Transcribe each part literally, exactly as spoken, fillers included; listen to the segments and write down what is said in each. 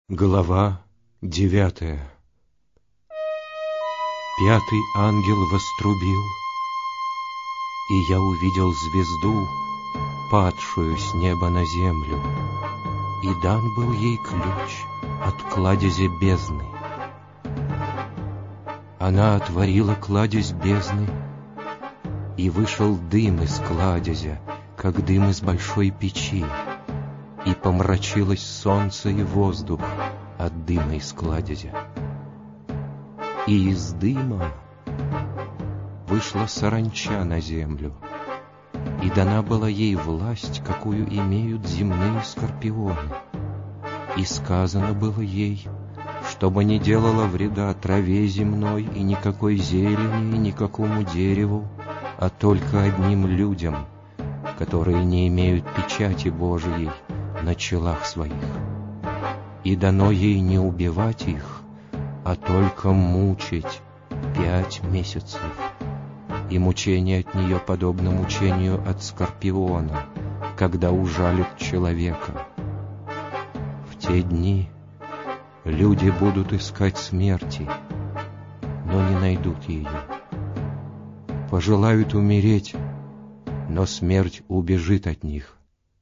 Глава девятая. Пятый ангел вострубил, и я увидел звезду, падшую с неба на землю, и дан был ей ключ от кладезя бездны. Она отворила кладезь бездны, и вышел дым из кладезя, как дым из большой печи, и помрачилось солнце и воздух от дыма из кладезя. И из дыма вышла саранча на землю, и дана была ей власть, какую имеют земные скорпионы. И сказано было ей, чтобы не делала вреда траве земной и никакой зелени, и никакому дереву, а только одним людям, которые не имеют печати Божией на челах своих. И дано ей не убивать их, а только мучить пять месяцев. И мучение от нее подобно мучению от скорпиона, когда ужалит человека. В те дни люди будут искать смерти, но не найдут ее. Пожелают умереть, но смерть убежит от них.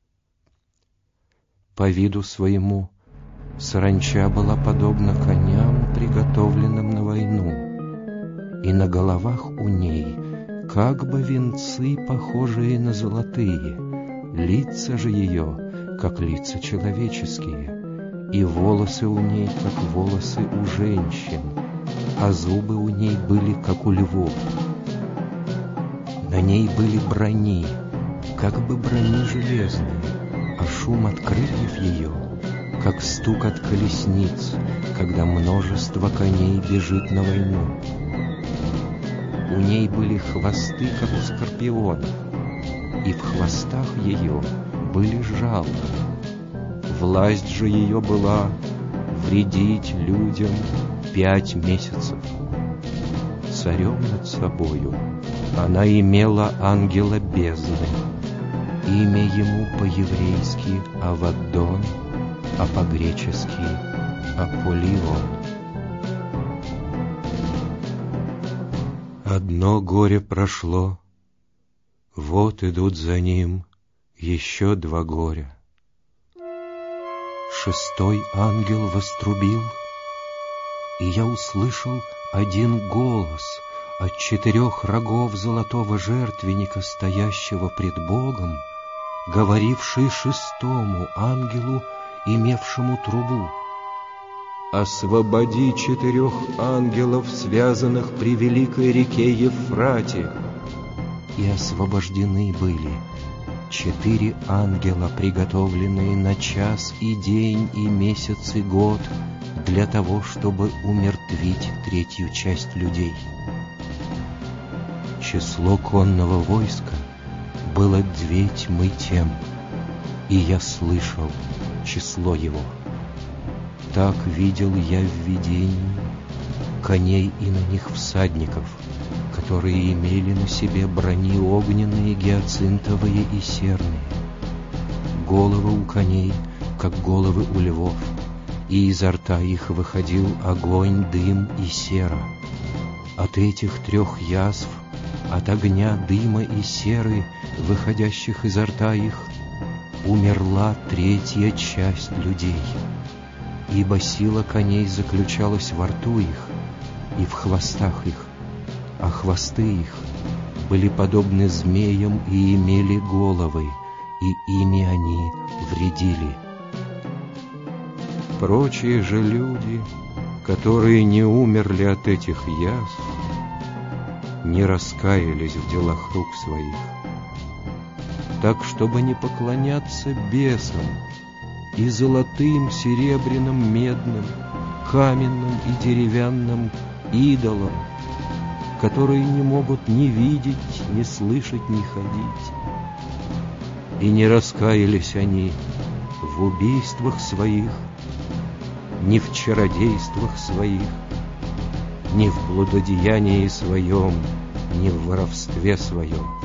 По виду своему саранча была подобна коням, приготовленным на войну, и на головах у ней как бы венцы, похожие на золотые, лица же ее, как лица человеческие, и волосы у ней, как волосы у женщин, а зубы у ней были, как у львов. На ней были брони, как бы брони железные, а шум от крыльев ее, как стук от колесниц, когда множество коней бежит на войну. У ней были хвосты, как у скорпиона, и в хвостах ее были жало. Власть же ее была вредить людям пять месяцев. Царем над собою она имела ангела бездны. Имя ему по-еврейски Аваддон, а по-гречески Аполлион. Одно горе прошло, вот идут за ним еще два горя. Шестой ангел вострубил, и я услышал один голос от четырех рогов золотого жертвенника, стоящего пред Богом, говоривший шестому ангелу, имевшему трубу: «Освободи четырех ангелов, связанных при великой реке Евфрате». И освобождены были четыре ангела, приготовленные на час и день и месяц и год для того, чтобы умертвить третью часть людей. Число конного войска было две тьмы тем, и я слышал число его. Так видел я в видении коней и на них всадников, которые имели на себе брони огненные, гиацинтовые и серные. Головы у коней, как головы у львов, и изо рта их выходил огонь, дым и сера. От этих трех язв, от огня, дыма и серы, выходящих изо рта их, умерла третья часть людей. Ибо сила коней заключалась во рту их и в хвостах их, а хвосты их были подобны змеям и имели головы, и ими они вредили. Прочие же люди, которые не умерли от этих язв, не раскаялись в делах рук своих, так, чтобы не поклоняться бесам и золотым, серебряным, медным, каменным и деревянным идолам, которые не могут ни видеть, ни слышать, ни ходить. И не раскаялись они в убийствах своих, ни в чародействах своих, ни в блудодеянии своем, ни в воровстве своем.